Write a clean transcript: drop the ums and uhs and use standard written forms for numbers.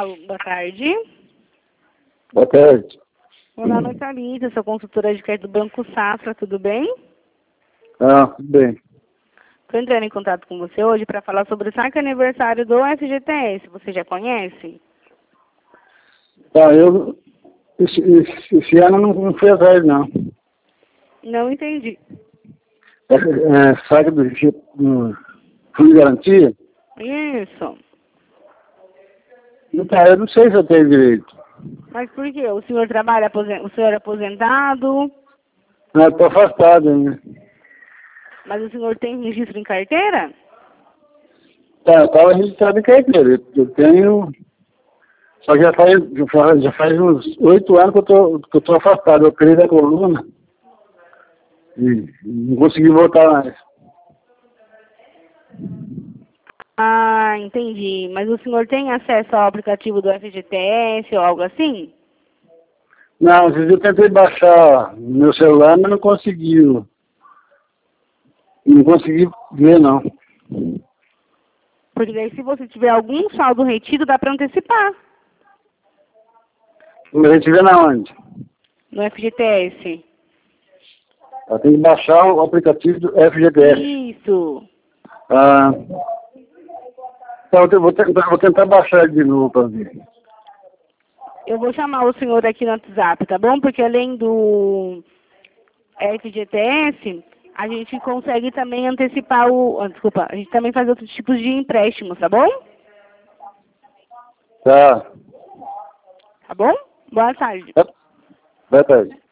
Boa tarde. Boa tarde. Meu nome é Thalita, sou consultora de crédito do Banco Safra, tudo bem? Tudo bem. Estou entrando em contato com você hoje para falar sobre o saque aniversário do FGTS. Você já conhece? Eu esse ano não fui atrás, não. Não entendi. Sabe do Fundo de Garantia? Isso. Eu não sei se eu tenho direito. Mas por quê? O senhor trabalha, o senhor é aposentado, Estou afastado ainda. mas o senhor tem registro em carteira? Eu estava registrado em carteira. Eu tenho... Só que já faz uns 8 anos que eu tô afastado. Eu operei da coluna e não consegui voltar mais. Ah, entendi. Mas o senhor tem acesso ao aplicativo do FGTS ou algo assim? Não, às vezes eu tentei baixar no meu celular, mas não conseguiu. Não consegui ver, não. Porque daí se você tiver algum saldo retido, dá para antecipar Mas a gente vê na onde? no FGTS. Eu tenho que baixar o aplicativo do FGTS. Isso. Então eu vou tentar baixar ele de novo para ver. Eu vou chamar o senhor aqui no WhatsApp, tá bom? Porque além do FGTS, a gente consegue também antecipar desculpa, a gente também faz outros tipos de empréstimos, tá bom? Tá. Tá bom? Boa tarde. Boa tarde.